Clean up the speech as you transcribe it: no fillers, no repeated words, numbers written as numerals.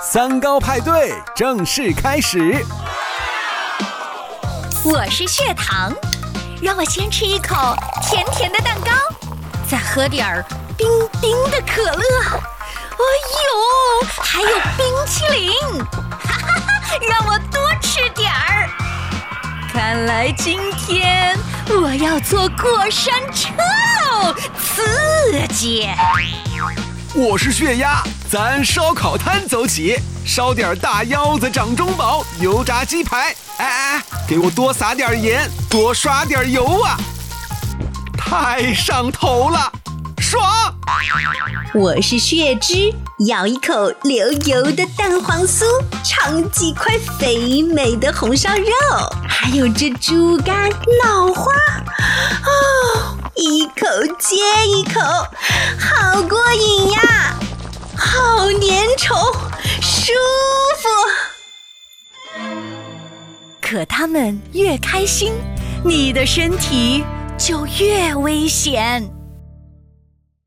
三高派对正式开始。 我是血糖，让我先吃一口甜甜的蛋糕，再喝点儿冰冰的可乐。哎呦，还有冰淇淋，哈哈哈，让我多吃点儿。看来今天我要坐过山车哦，刺激！ 我是血压，咱烧烤摊走起，烧点大腰子掌中宝，油炸鸡排。哎，给我多撒点盐，多刷点油啊！太上头了，爽！ 我是血脂，咬一口流油的蛋黄酥，尝几块肥美的红烧肉，还有这猪肝脑花，一口接一口，好过瘾呀，好粘稠，舒服。 可他们越开心，你的身体就越危险。